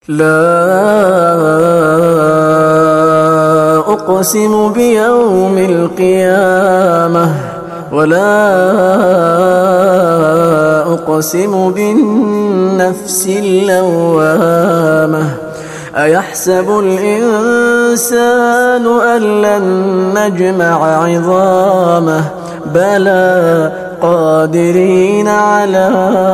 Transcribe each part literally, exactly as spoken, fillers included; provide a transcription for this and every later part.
لا أقسم بيوم القيامة ولا أقسم بالنفس اللوامة أيحسب الإنسان أن لن نجمع عظامه بلى قادرين على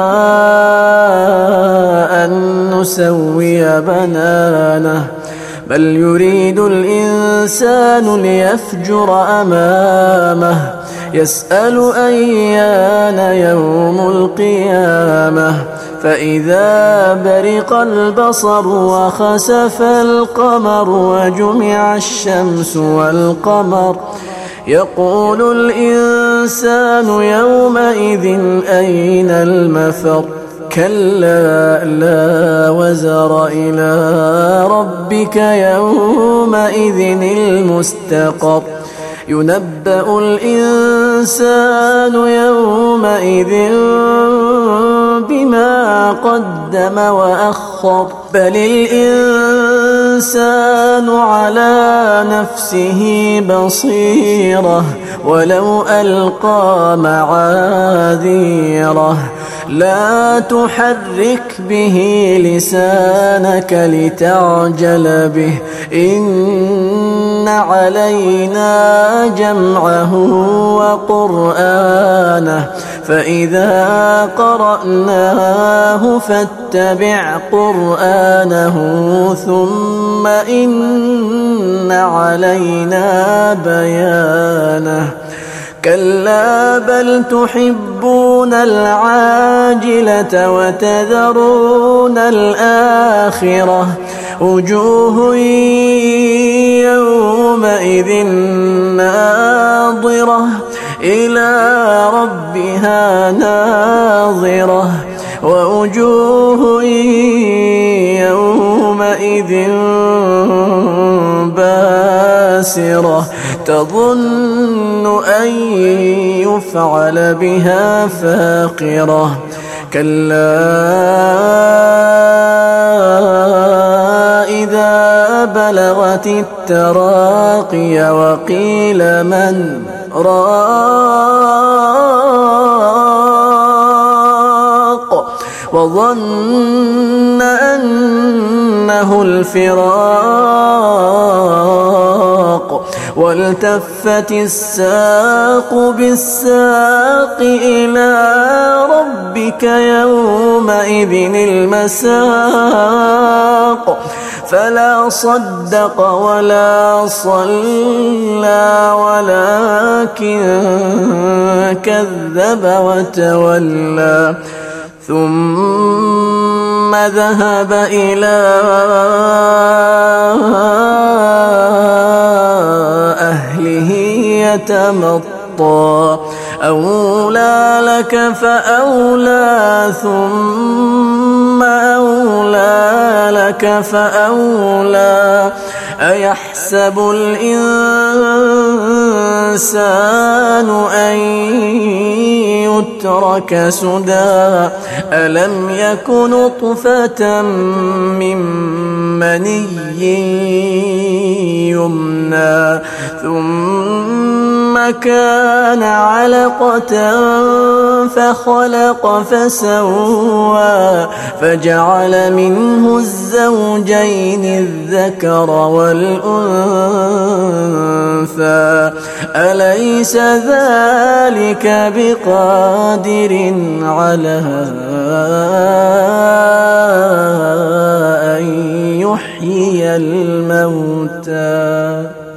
أن نسوي بنانه بل يريد الإنسان ليفجر أمامه يسأل أيان يوم القيامة فإذا برق البصر وخسف القمر وجمع الشمس والقمر يقول الإنسان يومئذ أين المفر كلا لا وزر إلى ربك يومئذ المستقر ينبأ الإنسان يومئذ بما قدم وأخر بل الإنسان على نفسه بصيرة ولو ألقى معاذيره لا تحرك به لسانك لتعجل به إن علينا جمعه وقرآنه فإذا قرأناه فاتبع قرآنه ثم إن علينا بيانه كلا بل تحبون العاجلة وتذرون الآخرة وجوه يومئذ ناظرة إلى ربها ناظرة ووجوه يومئذ باسرة تظن أن يفعل بها فاقرة كلا إذا بلغت التراقي وقيل من راق وظن أنه الفراق والتفت الساق بالساق إلى ربك يومئذ المساق فلا صدق ولا صلى ولكن كذب وتولى ثم ذهب إلى أهله يتمطى أولى لك فأولى ثم أولى لك فأولى أيحسب الإنسان أن يترك سدى ألم يك نطفة من مني يمنى ثم كان علقة فخلق فسوى فجعل منه الزوجين الذكر والأنثى أليس ذلك بقادر على أن يحيي الموتى